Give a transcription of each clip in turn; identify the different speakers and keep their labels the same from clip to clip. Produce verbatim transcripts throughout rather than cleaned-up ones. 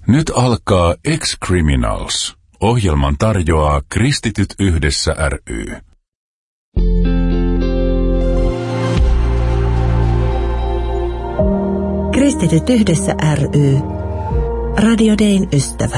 Speaker 1: Nyt alkaa Ex-Criminals. Ohjelman tarjoaa Kristityt yhdessä ry.
Speaker 2: Kristityt yhdessä ry. Radio Dayn ystävä.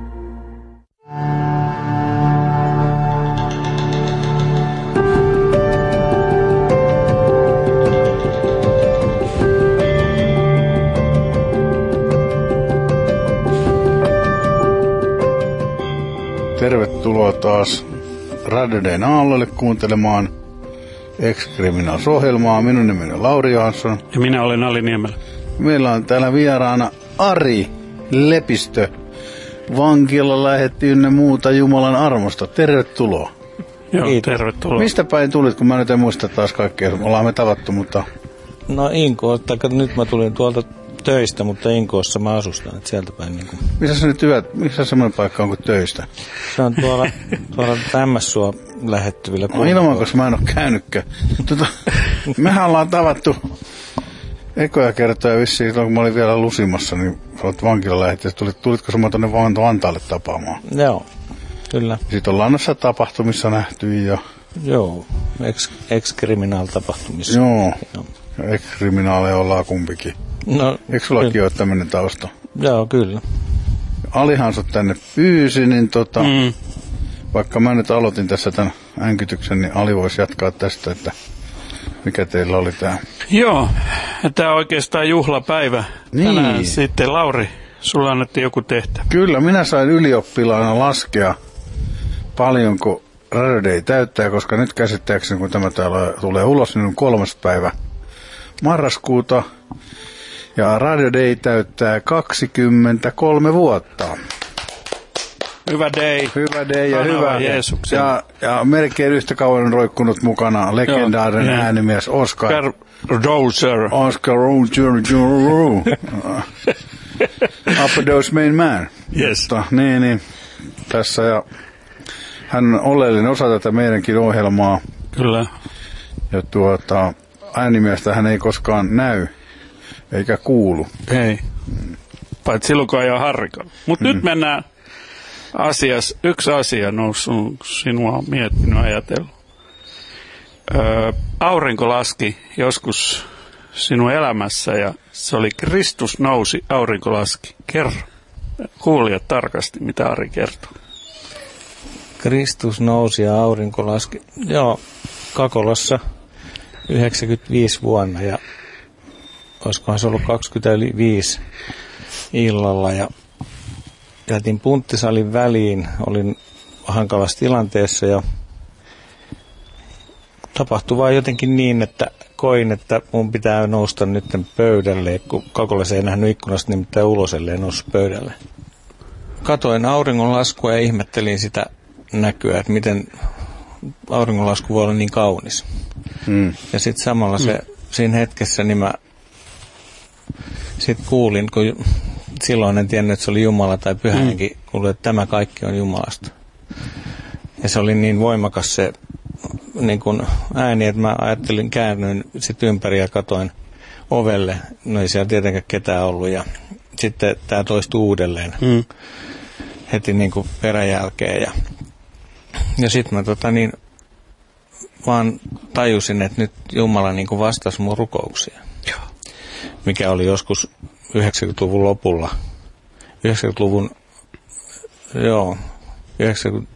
Speaker 3: Tervetuloa taas Radio Dayn aalloille kuuntelemaan Ex-Criminals-ohjelmaa. Minun nimeni on Lauri Jansson.
Speaker 4: Ja minä olen Ali Niemelä.
Speaker 3: Meillä on täällä vieraana Ari Lepistö. Vankila lähetti ynnä muuta Jumalan armosta. Tervetuloa.
Speaker 4: Joo, Kiitos. Tervetuloa.
Speaker 3: Mistä päin tulit, kun mä nyt en muista taas kaikkea. Ollaan me tavattu, mutta...
Speaker 5: No Inkoosta, nyt mä tulin tuolta töistä, mutta Inkoossa mä asustan, että sieltä päin niin kuin...
Speaker 3: Missä se nyt hyvä, missä semmoinen paikka on kuin töistä?
Speaker 5: Se on tuolla, tuolla Tämmässua lähettyvillä.
Speaker 3: No ilman, koska mä en ole käynytkään. Tota, mehän ollaan tavattu ekoja kertoja vissiin, kun mä olin vielä Lusimassa, niin sä olet vankila lähetti. Tulit, tulitko sä tuonne Vantaalle tapaamaan?
Speaker 5: Joo, kyllä.
Speaker 3: Sitten ollaan noissa tapahtumissa nähty ja...
Speaker 5: Joo, ex-criminal-tapahtumissa.
Speaker 3: Joo, Joo. Ex-criminaaleja ollaan kumpikin.
Speaker 5: No,
Speaker 3: eikö sullakin ole tämmöinen tausta?
Speaker 5: Joo, kyllä.
Speaker 3: Alihan sut tänne pyysi, niin tota,
Speaker 4: mm.
Speaker 3: vaikka mä nyt aloitin tässä tämän änkytyksen, niin Ali voisi jatkaa tästä, että mikä teillä oli tää?
Speaker 4: Joo, tämä on oikeastaan juhlapäivä.
Speaker 3: Niin.
Speaker 4: Tänään sitten, Lauri, sulla annettiin joku tehtävä.
Speaker 3: Kyllä, minä sain ylioppilaana laskea paljonko Radio Day täyttää, koska nyt käsittääkseni, kun tämä täällä tulee ulos, niin on kolmas päivä marraskuuta. Ja Radio Day täyttää kaksikymmentäkolme vuotta.
Speaker 4: Hyvä day.
Speaker 3: Hyvä day ja
Speaker 4: Anna
Speaker 3: hyvä.
Speaker 4: Jeesuksen.
Speaker 3: Ja, ja melkein yhtä kauan on roikkunut mukana legendaarinen Joo, äänimies Oscar.
Speaker 4: Oscar Roser.
Speaker 3: Oscar Roser. Upper Dose Main Man.
Speaker 4: Yes.
Speaker 3: Mutta, niin, niin. Tässä ja hän on oleellinen osa tätä meidänkin ohjelmaa.
Speaker 4: Kyllä.
Speaker 3: Ja tuota, äänimiestä hän ei koskaan näy. Eikä kuulu.
Speaker 4: Ei. Paitsi silloin, kun ajaa harrikalla. Mutta mm. nyt mennään asiassa. Yksi asia noussut sinua miettinyt ajatellut. Öö, aurinko laski joskus sinun elämässä ja se oli Kristus nousi, aurinko laski. Kerro. Kuulijat tarkasti, mitä Ari kertoo.
Speaker 5: Kristus nousi ja aurinko laski. Joo, Kakolassa yhdeksänkymmentäviisi vuonna ja olisikohan se ollut kaksikymmentäviisi illalla ja jätin punttisalin väliin, olin hankalassa tilanteessa ja tapahtui vaan jotenkin niin, että koin, että mun pitää nousta nyt pöydälle, kun Kakolassa ei nähnyt ikkunasta nimittäin ulos, ellei noussut pöydälle. Katoin auringonlaskua ja ihmettelin sitä näkyä, että miten auringonlasku voi olla niin kaunis. Hmm. Ja sitten samalla se, hmm. siinä hetkessä niin mä sitten kuulin, kun silloin en tiennyt, että se oli Jumala tai Pyhä Henki, mm. kuulin, että tämä kaikki on Jumalasta. Ja se oli niin voimakas se niin kun ääni, että mä ajattelin, käännyin sitten ympäri ja katoin ovelle. No ei siellä tietenkään ketään ollut. Ja sitten tämä toistui uudelleen mm. heti niin kuin peräjälkeen. Ja, ja sitten mä tota niin, vaan tajusin, että nyt Jumala niin kuin vastasi mun rukouksiin. Mikä oli joskus yhdeksänkymmentäluvun lopulla, yhdeksänkymmentäluvun, joo, yhdeksänkymmentä,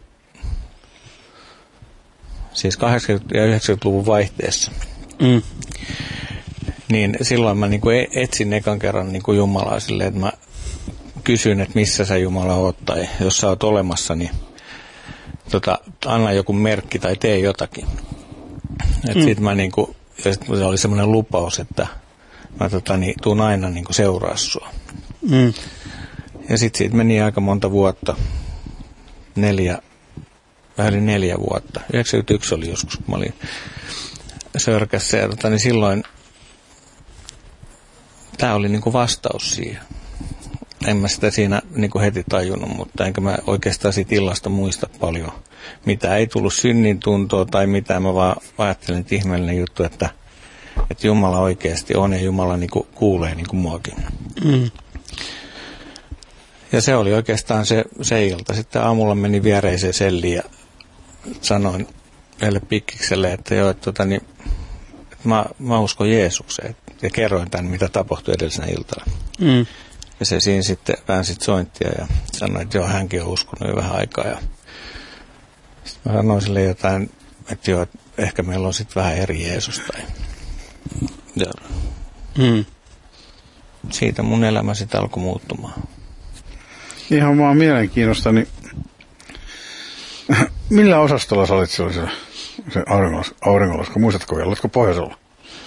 Speaker 5: siis kahdeksankymmentä- ja yhdeksänkymmentäluvun vaihteessa. Mm. Niin silloin mä niinku etsin ekan kerran niinku Jumalaa silleen, että mä kysyin, että missä sä Jumala oot, tai jos sä oot olemassa, niin tota, anna joku merkki tai tee jotakin. Et mm. sit mä niinku, ja sit se oli semmoinen lupaus, että mä tota, niin, tuun aina niin kuin seuraa sua. Mm. Ja sitten siitä meni aika monta vuotta. Neljä, vähän yli neljä vuotta. yhdeksänkymmentäyksi oli joskus, kun mä olin Sörkässä. Ja tota, niin silloin tää oli niin kuin vastaus siihen. En mä sitä siinä niin kuin heti tajunnut, mutta enkä mä oikeastaan siitä illasta muista paljon. Mitä ei tullut synnin tuntoa tai mitä, mä vaan ajattelin, että ihmeellinen juttu, että että Jumala oikeasti on ja Jumala niin kuin kuulee niin kuin muakin. Mm. Ja se oli oikeastaan se, se ilta. Sitten aamulla menin viereiseen selliin ja sanoin meille Pikkikselle, että joo, että, tota, niin, että mä, mä uskon Jeesukseen. Ja kerroin tämän, mitä tapahtui edellisenä iltana. Mm. Ja se siinä sitten väänsit sointtia ja sanoi, että joo, hänkin on uskonut jo vähän aikaa. Ja sitten mä sanoin sille jotain, että joo, että ehkä meillä on sitten vähän eri Jeesus. Tai... Ja mm. siitä mun elämä sitten alkoi muuttumaan.
Speaker 3: Ihan vaan mielenkiinnosta, niin millä osastolla sä olit siellä se auringonlaska? Muistatko vielä? Oletko pohjoisella?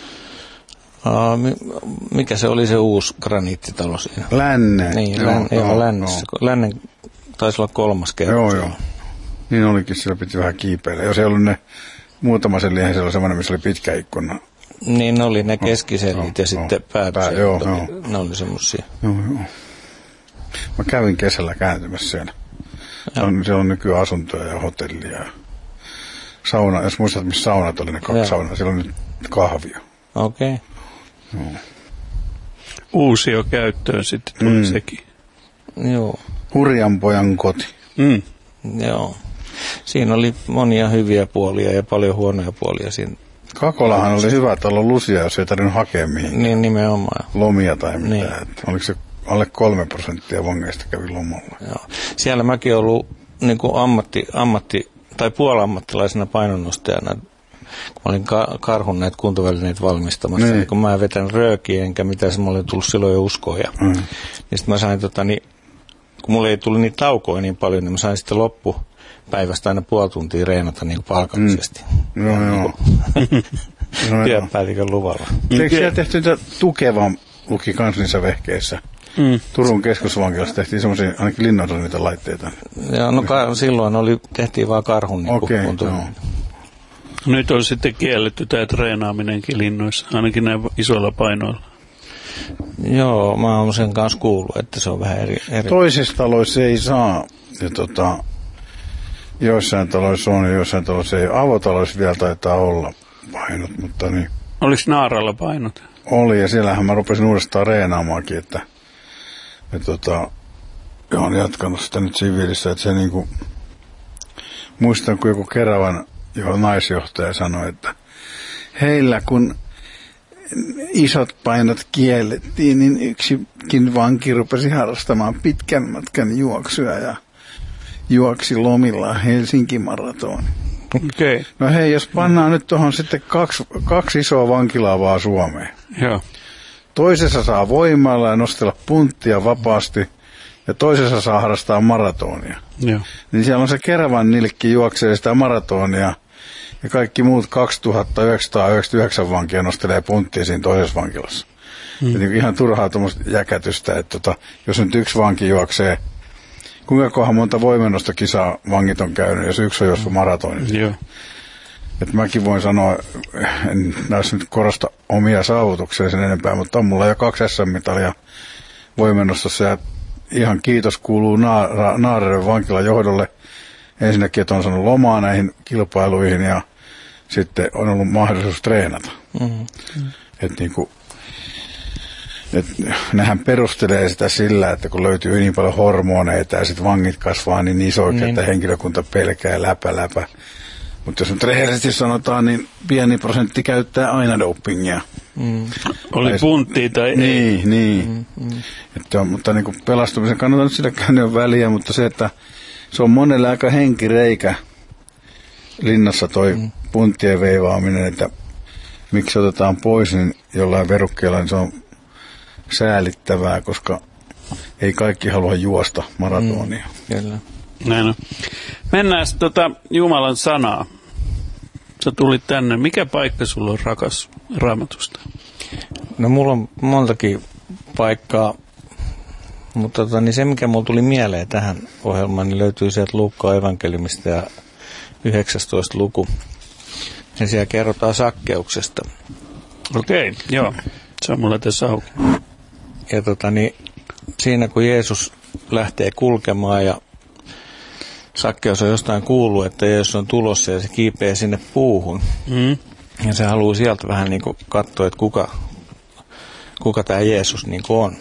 Speaker 5: Uh, mikä se oli se uusi graniittitalo siinä?
Speaker 3: Lännen.
Speaker 5: Niin, joo, län, joo, joo, lännessä. Joo. Lännen taisi olla kolmas kerta.
Speaker 3: Joo, joo. Niin olikin, siellä piti vähän kiipeillä. Jos ei ollut ne muutama sellihän, siellä oli semmoinen, missä oli pitkä ikkuna.
Speaker 5: Niin, ne oli ne keskisellit ja sitten pääpysellit.
Speaker 3: Joo,
Speaker 5: oli,
Speaker 3: joo.
Speaker 5: Ne oli semmosia.
Speaker 3: Joo, joo. Mä kävin kesällä kääntymässä siellä. On, siellä on nykyään asuntoja ja hotellia ja sauna. Jos muistat, missä saunat oli, ne kaksi saunaa. Siellä on nyt kahvia.
Speaker 5: Okei. Okay.
Speaker 3: Joo.
Speaker 4: Uusio käyttöön sitten tuli mm. sekin.
Speaker 5: Joo.
Speaker 3: Hurjan pojan koti.
Speaker 4: Mm.
Speaker 5: Joo. Siinä oli monia hyviä puolia ja paljon huonoja puolia siinä.
Speaker 3: Kakolahan oli hyvä talo Lusia, jos ei tarvinnut hakea mihinkään.
Speaker 5: Niin, nimenomaan. Lomia
Speaker 3: tai mitään. Niin. Oliko se alle kolme prosenttia vangeista kävi lomalla?
Speaker 5: Joo. Siellä mäkin olen ollut niin kuin ammatti, ammatti, tai puolammattilaisena painonnostajana. Kun mä olin ka- karhun näitä kuntovälineitä valmistamassa, niin. Niin kun mä vetän röökiä, enkä mitään, se mä olin tullut silloin jo uskoja. Mm. Niin sitten mä sain, tota, niin, kun mulla ei tullut niitä taukoja niin paljon, niin mä sain sitten loppupäivästä aina puoli tuntia reenata niin palkallisesti.
Speaker 3: Mm. Joo, joo.
Speaker 5: Työpäällikön luvalla.
Speaker 3: Eikö siellä tehty niitä Tukevan luki kans niissä vehkeissä? Mm. Turun keskusvankilassa tehtiin semmoisia, ainakin linnoilla niitä laitteita.
Speaker 5: Joo, no ka- silloin oli, tehtiin vaan karhun niin
Speaker 3: okay,
Speaker 5: kuntovälineitä.
Speaker 4: Nyt on sitten kielletty tämä treenaaminenkin linnoissa, ainakin näin isoilla painoilla.
Speaker 5: Joo, mä oon sen kanssa kuullut, että se on vähän eri. eri.
Speaker 3: Toisissa taloissa ei saa, ja tota, joissain taloissa on ja joissain taloissa ei. Avotaloissa vielä taitaa olla painot, mutta niin.
Speaker 4: Oliko Naaralla painot?
Speaker 3: Oli, ja siellähän mä rupesin uudestaan reenaamaankin, että, että tota, olen jatkanut sitä nyt siviilissä, että se niinku, muistan kun joku Keravan joo, naisjohtaja sanoi, että heillä kun isot painot kiellettiin, niin yksikin vanki rupesi harrastamaan pitkän matkan juoksua ja juoksi lomillaan Helsingin maratoon.
Speaker 4: Okay.
Speaker 3: No hei, jos pannaan nyt tuohon sitten kaksi, kaksi isoa vankilaa vaan Suomeen.
Speaker 4: Joo.
Speaker 3: Toisessa saa voimalla ja nostella punttia vapaasti ja toisessa saa harrastaa maratonia.
Speaker 4: Joo. Niin
Speaker 3: siellä on se Keravan nilkki juoksee sitä maratonia ja kaikki muut kaksituhattayhdeksänsataayhdeksänkymmentäyhdeksän vankia nostelee punttia siinä toisessa vankilassa. Hmm. Ja niin ihan turhaa tuommoista jäkätystä, että tota, jos nyt yksi vanki juoksee, kuinka kohan monta voimennosta kisaa vangit on käynyt, jos yksi on juossut maratonin.
Speaker 4: Joo.
Speaker 3: Että mäkin voin sanoa, en näissä nyt korosta omia saavutuksia sen enempää, mutta on mulla jo kaksi S M-mitalia voimennostossa ja ihan kiitos kuuluu Naar- Naareren vankilan johdolle. Ensinnäkin, että on saanut lomaa näihin kilpailuihin ja sitten on ollut mahdollisuus treenata. Mm-hmm. Että niinku, et nehän perustelee sitä sillä, että kun löytyy niin paljon hormoneita ja sitten vangit kasvaa niin isoiksi, niin. Että henkilökunta pelkää läpä läpä. Mutta jos nyt rehellisesti sanotaan, niin pieni prosentti käyttää aina dopingia.
Speaker 4: Mm. Oli punttia tai
Speaker 3: niin,
Speaker 4: ei.
Speaker 3: Niin, niin. Mm, mm. Että, mutta niin kuin pelastumisen kannalta nyt silläkään ei ole väliä, mutta se, että se on monelle aika henkireikä linnassa toi mm. punttien veivaaminen, että miksi otetaan pois, niin jollain verukkeella niin se on säälittävää, koska ei kaikki halua juosta maratonia.
Speaker 5: Mm, kyllä.
Speaker 4: Näin on. Mennään tota Jumalan sanaa. Sä tulit tänne. Mikä paikka sulla on rakas Raamatusta?
Speaker 5: No mulla on montakin paikkaa, mutta tota, niin se mikä mulla tuli mieleen tähän ohjelmaan, niin löytyy sieltä Luukkaan evankeliumista ja yhdeksästoista luku. Ja siellä kerrotaan Sakkeuksesta.
Speaker 4: Okei, okay, joo. Se on mulla tässä auki.
Speaker 5: Ja tota, niin, siinä kun Jeesus lähtee kulkemaan ja Sakkeus on jostain kuullut, että Jeesus on tulossa ja se kiipeää sinne puuhun. Mm. Ja se haluaa sieltä vähän niin kuin katsoa, että kuka, kuka tämä Jeesus niin kuin on.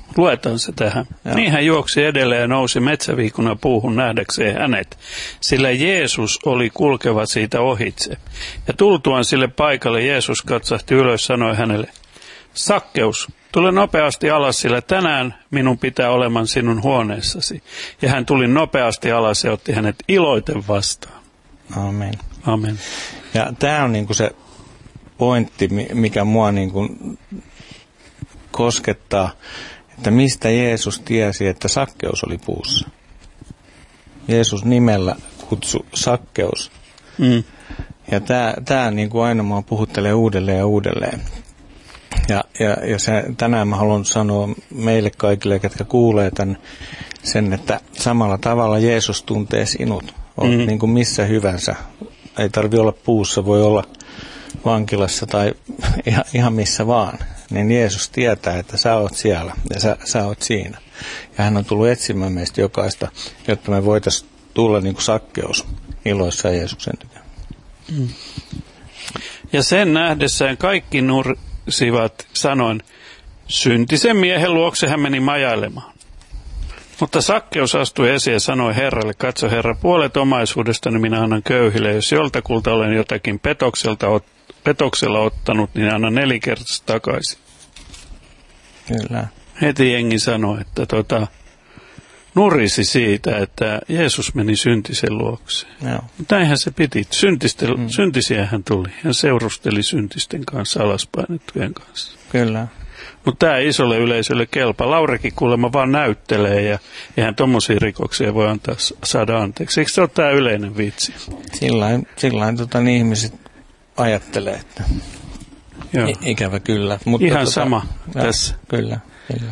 Speaker 4: Luetaan se tähän. Joo. Niin hän juoksi edelleen ja nousi metsäviikuna puuhun nähdäkseen hänet, sillä Jeesus oli kulkeva siitä ohitse. Ja tultuaan sille paikalle Jeesus katsahti ylös, sanoi hänelle, Sakkeus, tule nopeasti alas, sillä tänään minun pitää oleman sinun huoneessasi. Ja hän tuli nopeasti alas ja otti hänet iloiten vastaan.
Speaker 5: Amen.
Speaker 4: Amen.
Speaker 5: Ja tämä on niinku se pointti, mikä mua niinku koskettaa, että mistä Jeesus tiesi, että Sakkeus oli puussa. Jeesus nimellä kutsui Sakkeus.
Speaker 4: Mm.
Speaker 5: Ja tämä, tämä niinku aina mua puhuttelee uudelleen ja uudelleen. Ja, ja, ja se, tänään mä haluan sanoa meille kaikille, ketkä kuulee tämän, sen, että samalla tavalla Jeesus tuntee sinut. Olet mm-hmm. niin kuin missä hyvänsä. Ei tarvitse olla puussa, voi olla vankilassa tai ihan, ihan missä vaan. Niin Jeesus tietää, että sä oot siellä ja sä, sä oot siinä. Ja hän on tullut etsimään meistä jokaista, jotta me voitaisiin tulla niin kuin Sakkeus iloissaan Jeesuksen tykö.
Speaker 4: Mm. Ja sen nähdessään kaikki nur... sivat sanoin, syntisen miehen luokse hän meni majailemaan. Mutta Sakkeus astui esiin ja sanoi Herralle, katso Herra, puolet omaisuudestani minä annan köyhille, jos joltakulta olen jotakin petokselta, petoksella ottanut, niin annan nelikertaisesti takaisin.
Speaker 5: Kyllä. Heti
Speaker 4: jengi sanoi, että tota, nurisi siitä, että Jeesus meni syntisen luokseen.
Speaker 5: Joo.
Speaker 4: Mutta näinhän se piti. Syntisten, mm. Syntisiä hän tuli. Hän seurusteli syntisten kanssa, alaspainettujen kanssa.
Speaker 5: Kyllä.
Speaker 4: Mutta tämä isolle yleisölle kelpaa. Laurikin kuulemma vaan näyttelee ja eihän tommosia rikoksia voi antaa, saada anteeksi. Eikö se ole tämä yleinen vitsi?
Speaker 5: Sillain, sillain tota, niin ihmiset ajattelee, että I, ikävä kyllä. Mutta
Speaker 4: ihan
Speaker 5: tota,
Speaker 4: sama
Speaker 5: ja,
Speaker 4: tässä.
Speaker 5: Kyllä, kyllä.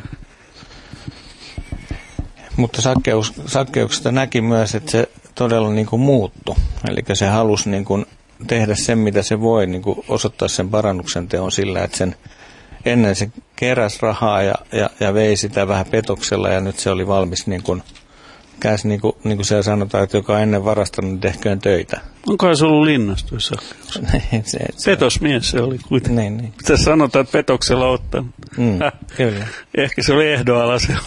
Speaker 5: Mutta Sakkeus, Sakkeuksesta näki myös, että se todella niin kuin muuttui. Eli se halusi niin kuin tehdä sen, mitä se voi, niin kuin osoittaa sen parannuksen teon sillä, että sen ennen se keräsi rahaa ja, ja, ja vei sitä vähän petoksella ja nyt se oli valmis niin kuin, käs niin kuin, niin kuin siellä sanotaan, että joka on ennen varastanut, niin tehköön töitä.
Speaker 4: Onkohan se ollut linnastui Sakkeus?
Speaker 5: se, se,
Speaker 4: Petosmies se oli kuitenkin.
Speaker 5: Niin, niin.
Speaker 4: Tässä sanotaan, että petoksella ottanut.
Speaker 5: Mm, kyllä.
Speaker 4: Ehkä se oli ehdoalaisella.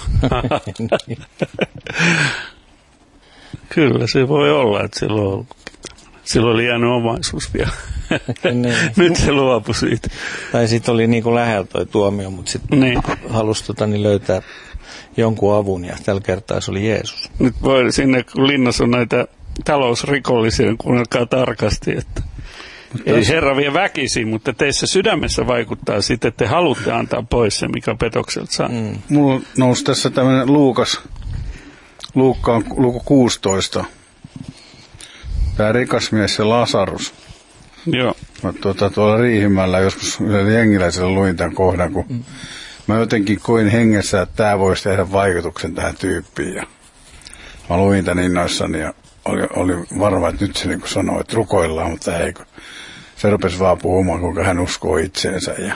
Speaker 4: Kyllä se voi olla, että silloin, ollut. silloin oli jäänyt omaisuus vielä.
Speaker 5: niin.
Speaker 4: Nyt se luopui siitä.
Speaker 5: Tai sitten oli niin kuin lähellä toi tuomio, mutta sitten
Speaker 4: niin.
Speaker 5: halusi tota, niin löytää jonkun avun ja tällä kertaa se oli Jeesus.
Speaker 4: Nyt voi sinne, kun linnassa on näitä talousrikollisia, niin kuunnelkaa tarkasti, että mutta ei Herra vie väkisin, mutta teissä sydämessä vaikuttaa sitten, että te haluatte antaa pois se, mikä petokselta saa. Mm.
Speaker 3: Mulla nousi tässä tämmöinen Luukas, Luukka on luku kuusitoista. Tämä rikas mies ja Lasarus.
Speaker 4: Joo.
Speaker 3: Mä tuota, tuolla Riihimäellä joskus yhdellä jengiläisellä luin tämän kohdan, kun mm. mä jotenkin koin hengessä, että tämä voisi tehdä vaikutuksen tähän tyyppiin. Ja mä luin tämän innoissani ja oli, oli varma, että nyt se niin kuin sanoi, että rukoillaan, mutta ei. Se rupesi vaan puhumaan, kuinka hän uskoo itseensä. Ja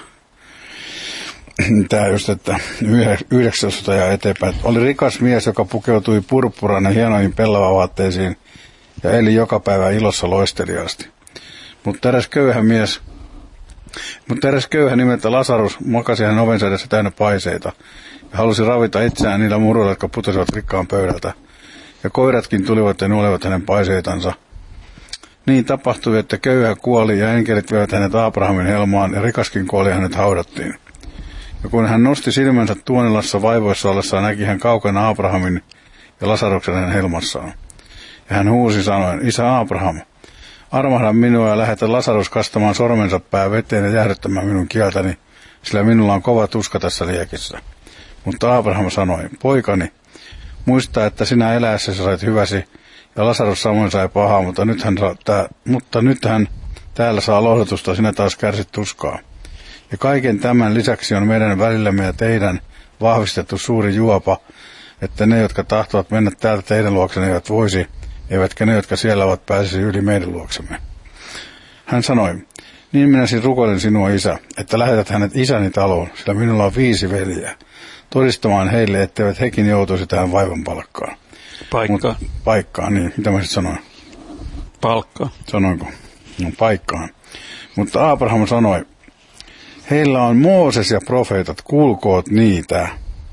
Speaker 3: tämä just, että yhdeksänsataa ja eteenpäin. Oli rikas mies, joka pukeutui purppuraan ja hienoihin pellavavaatteisiin ja eli joka päivä ilossa loisteliaasti. Mutta eräs köyhä mies, mutta eräs köyhä nimeltä Lasarus makasi hänen ovensa edessä täynnä paiseita ja halusi ravita itseään niillä muruilla, jotka putosivat rikkaan pöydältä. Ja koiratkin tulivat ja nuolevat hänen paiseitansa. Niin tapahtui, että köyhä kuoli ja enkelit veivät hänet Abrahamin helmaan ja rikaskin kuoli ja hänet haudattiin. Ja kun hän nosti silmänsä Tuonelassa vaivoissa ollessaan, näki hän kaukana Abrahamin ja Lasaruksen hänen helmassaan. Ja hän huusi sanoen, Isä Abraham, armahda minua ja lähetä Lasarus kastamaan sormensa pää veteen ja jäähdyttämään minun kieltäni, sillä minulla on kova tuska tässä liekissä. Mutta Abraham sanoi, poikani, muista, että sinä eläessäsi sait hyväsi, ja Lasarus samoin sai pahaa, mutta nyt hän, saa, tää, mutta nyt hän täällä saa lohdutusta, sinä taas kärsit tuskaa. Ja kaiken tämän lisäksi on meidän välillämme ja teidän vahvistettu suuri juopa, että ne, jotka tahtovat mennä täältä teidän luoksenne, eivät voisi, eivätkä ne, jotka siellä ovat, pääsisi yli meidän luoksemme. Hän sanoi, niin minä siis rukoilen sinua, Isä, että lähetät hänet isäni taloon, sillä minulla on viisi veljeä, todistamaan heille, etteivät hekin joutuisi tähän vaivan palkkaan.
Speaker 4: Paikkaan.
Speaker 3: Mut, paikkaan, niin. Mitä mä sitten sanoin?
Speaker 4: Palkkaan.
Speaker 3: Sanoinko? No, paikkaan. Mutta Abraham sanoi, heillä on Mooses ja profeetat, kuulkoot niitä.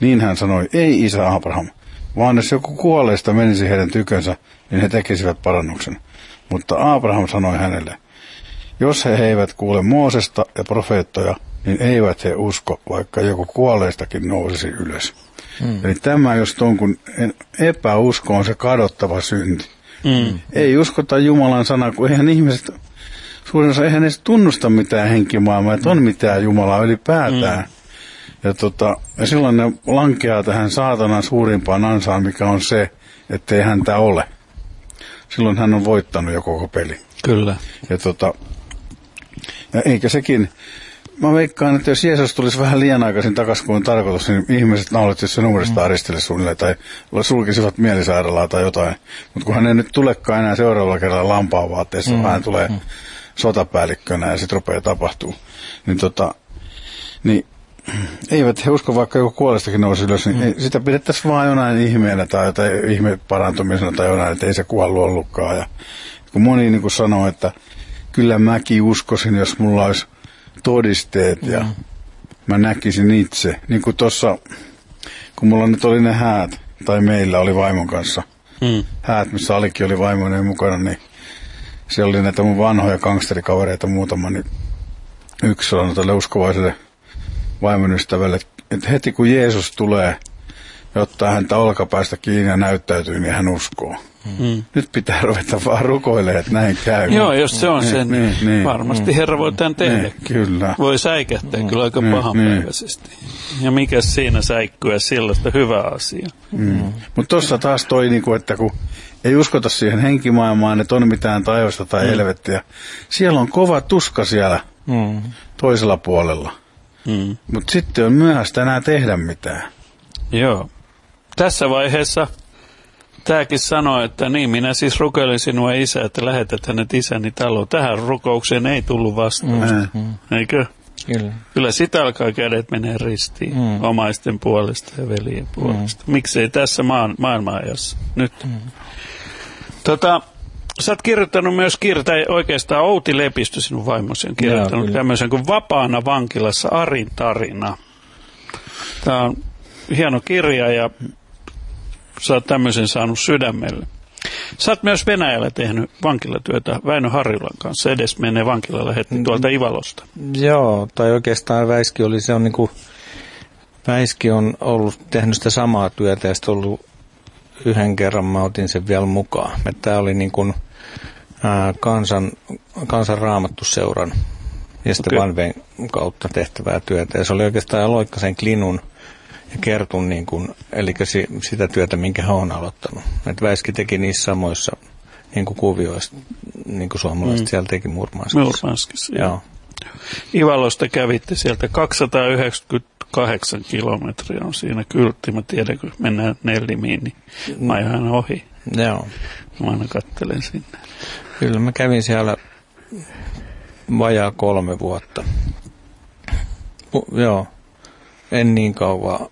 Speaker 3: Niin hän sanoi, ei isä Abraham, vaan jos joku kuolleista menisi heidän tykönsä, niin he tekisivät parannuksen. Mutta Abraham sanoi hänelle, jos he eivät kuule Moosesta ja profeettoja, niin eivät he usko, vaikka joku kuolleistakin nousisi ylös. Mm. Eli tämä just on, kun epäusko on se kadottava synti. Mm. Ei uskota Jumalan sanaa, kun eihän ihmiset, suurin osa, eihän edes tunnusta mitään henkimaailmaa, että on mitään Jumalaa ylipäätään. Mm. Ja, tota, ja silloin ne lankeaa tähän saatanan suurimpaan ansaan, mikä on se, ettei häntä ole. Silloin hän on voittanut jo koko peli.
Speaker 4: Kyllä.
Speaker 3: Ja, tota, ja eikä sekin, mä veikkaan, että jos Jeesus tulisi vähän liian aikaisin takaisin kuin on tarkoitus, niin ihmiset naulitsisivat sen uudestaan ristille suunnilleen tai sulkisivat mielisairaalaa tai jotain. Mutta kun hän ei nyt tulekaan enää seuraavalla kerralla lampaan vaatteessa, mm, hän tulee mm. sotapäällikkönä ja sitten rupeaa tapahtuu. Niin, tota, niin eivät he usko, vaikka joku kuolestakin nousi ylös, niin mm. sitä pidettäisiin vaan jonain ihmeenä tai jotain ihme parantumisena tai jonain, että ei se kuollut ollutkaan. Ja kun moni niin kuin sanoo, että kyllä mäkin uskoisin, jos mulla olisi todisteet ja mm. mä näkisin itse. Niin kuin tuossa, kun mulla nyt oli ne häät, tai meillä oli vaimon kanssa mm. häät, missä Alikin oli vaimoinen mukana, niin siellä oli näitä mun vanhoja gangsterikavereita muutama, niin yksi sanoi tälle uskovaiselle vaimon ystävälle, että heti kun Jeesus tulee ja ottaa häntä olkapäästä kiinni ja näyttäytyy, niin hän uskoo. Mm. Nyt pitää ruveta vaan rukoilemaan, että näin käy.
Speaker 4: Joo, jos se on sen, niin, niin, varmasti niin, Herra voi tämän tehdä.
Speaker 3: Niin, kyllä.
Speaker 4: Voi säikähtää mm. kyllä aika
Speaker 3: niin,
Speaker 4: pahanpäiväisesti. Niin. Ja mikä siinä säikkyä sellaista hyvää asiaa.
Speaker 3: Mm. Mm. Mutta tuossa taas toi, niinku, että kun ei uskota siihen henkimaailmaan, että on mitään taivasta tai mm. helvettiä. Siellä on kova tuska siellä mm. toisella puolella. Mm. Mutta sitten on myöhäistä enää tehdä mitään.
Speaker 4: Joo. Tässä vaiheessa tämäkin sanoo, että niin, minä siis rukoilin sinua isä, että lähetät hänet isäni taloon. Tähän rukoukseen ei tullut vastaan. Mm. Eikö? Kyllä. Kyllä sitä alkaa kädet menee ristiin mm. omaisten puolesta ja veljen puolesta. Mm. Miksei tässä maan, maailmanajassa nyt? Mm. Tota, sä oot kirjoittanut myös kirja, tai oikeastaan Outi Lepistö, sinun vaimosi, on kirjoittanut Jaa, tämmöisen kuin Vapaana vankilassa Arin tarina. Tämä on hieno kirja ja sä oot tämmöisen saanut sydämelle. Sä oot myös Venäjällä tehnyt vankilatyötä Väinö Harjulan kanssa. Edes menee vankila lähetti tuolta Ivalosta.
Speaker 5: Joo, tai oikeastaan Väiski oli se on niin kuin, Väiski on ollut tehnyt sitä samaa työtä ja sitten ollut yhden kerran mä otin sen vielä mukaan. Tämä oli niin kuin ää, kansan, kansan raamattuseuran ja sitten okay. Vanveen kautta tehtävää työtä. Ja se oli oikeastaan Loikkasen Klinun ja Kertun, niin kuin, eli si, sitä työtä, minkä hän on aloittanut. Et Väiski teki niissä samoissa niin kuin kuvioissa, niin kuin suomalaiset mm. siellä teki Murmanskissa.
Speaker 4: Murmanskissa, joo. Ivalosta kävitte sieltä kaksisataayhdeksänkymmentäkahdeksan kilometriä on siinä kyltti. Mä tiedän, kun mennään Nellimiin, niin mä ihan ohi.
Speaker 5: Joo.
Speaker 4: Mä aina katselen sinne.
Speaker 5: Kyllä mä kävin siellä vajaa kolme vuotta. U- joo, en niin kauan.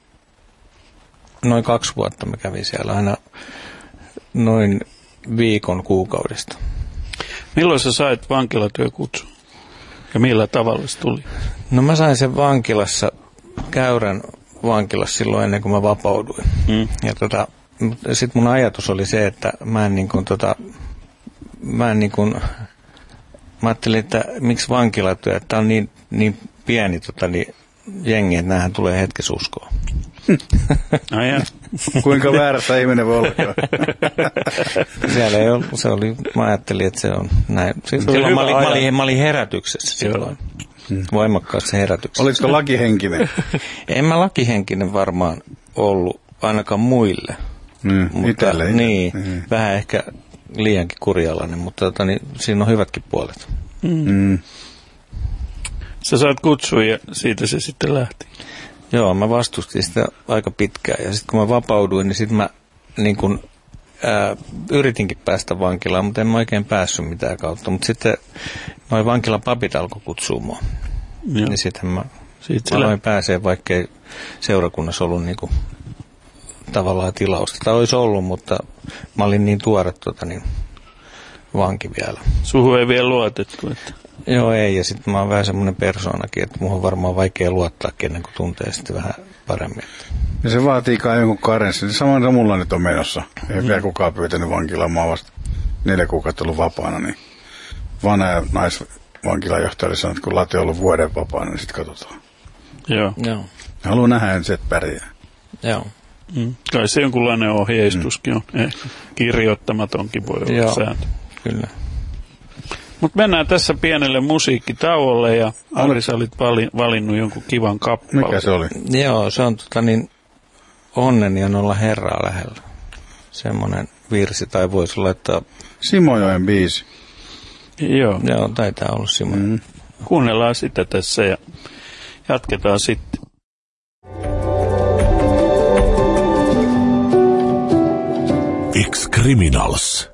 Speaker 5: Noin kaksi vuotta mä kävin siellä aina noin viikon kuukaudesta.
Speaker 4: Milloin sä sait vankilatyökutsun? Ja millä tavalla se tuli?
Speaker 5: No mä sain sen vankilassa, Käyrän vankilassa silloin ennen kuin mä vapauduin. Mm. Ja tota, sitten mun ajatus oli se, että mä en niin kuin tota, mä en niin kuin, mä ajattelin, että miksi vankilatyö, että on niin, niin pieni tota, niin jengi, että näähän tulee hetkessä uskoon.
Speaker 4: No ja.
Speaker 3: Kuinka väärässä ihminen voi olla?
Speaker 5: Siellä ei ollut, se oli, mä ajattelin, että se on näin. Silloin mä olin, mä, olin, mä olin herätyksessä silloin. Hmm. Voimakkaassa herätyksessä.
Speaker 3: Oliko lakihenkinen?
Speaker 5: En mä lakihenkinen varmaan ollut, ainakaan muille.
Speaker 3: Mm,
Speaker 5: mutta, niin, mm. vähän ehkä liiankin kurjalainen, mutta tota, niin, siinä on hyvätkin puolet.
Speaker 4: Mm. Mm. Sä saat kutsua ja siitä se sitten lähti.
Speaker 5: Joo, mä vastustin sitä aika pitkään ja sitten kun mä vapauduin, niin sitten mä niin kun, ää, yritinkin päästä vankilaan, mutta en mä oikein päässyt mitään kautta. Mutta sitten noin vankilapapit alkoi kutsua mua. Joo. Niin sitten mä Siitä aloin pääsee, vaikkei seurakunnassa ollut niin kuin, tavallaan tilausta. Tai olisi ollut, mutta mä olin niin tuore, tota, niin vanki vielä.
Speaker 4: Suhu ei vielä luotettu, että...
Speaker 5: Joo, ei, ja sitten mä oon vähän semmoinen persoonakin, että mulla on varmaan vaikea luottaa ennen kuin tuntee sitten vähän paremmin.
Speaker 3: Ja se vaatii kai jonkun karenssin. Samoin mulla nyt on menossa. Ei mm. vielä kukaan pyytänyt vankilaan. Mä oon vasta neljä kuukautta ollut vapaana, niin vanha ja naisvankilajohtaja sanoi, että kun Late on ollut vuoden vapaana, niin sitten katsotaan.
Speaker 4: Joo.
Speaker 5: Joo.
Speaker 3: Haluan nähdä ensin, että pärjää.
Speaker 5: Joo.
Speaker 4: Mm. Kai se jonkunlainen ohjeistuskin on. Eh, kirjoittamatonkin voi olla
Speaker 5: Joo,
Speaker 4: sääntö.
Speaker 5: Kyllä.
Speaker 4: Mutta mennään tässä pienelle musiikkitauolle ja Ari, sä olit valinnut jonkun kivan kappaleen.
Speaker 3: Mikä se oli?
Speaker 5: Joo, se on tota niin, onneni on olla Herraa lähellä. Semmoinen virsi, tai voisi laittaa...
Speaker 3: Simojoen biisi.
Speaker 4: Joo.
Speaker 5: Joo, taitaa olla Simojoen.
Speaker 3: Mm.
Speaker 4: Kuunnellaan sitä tässä ja jatketaan sitten.
Speaker 1: Ex-Criminals.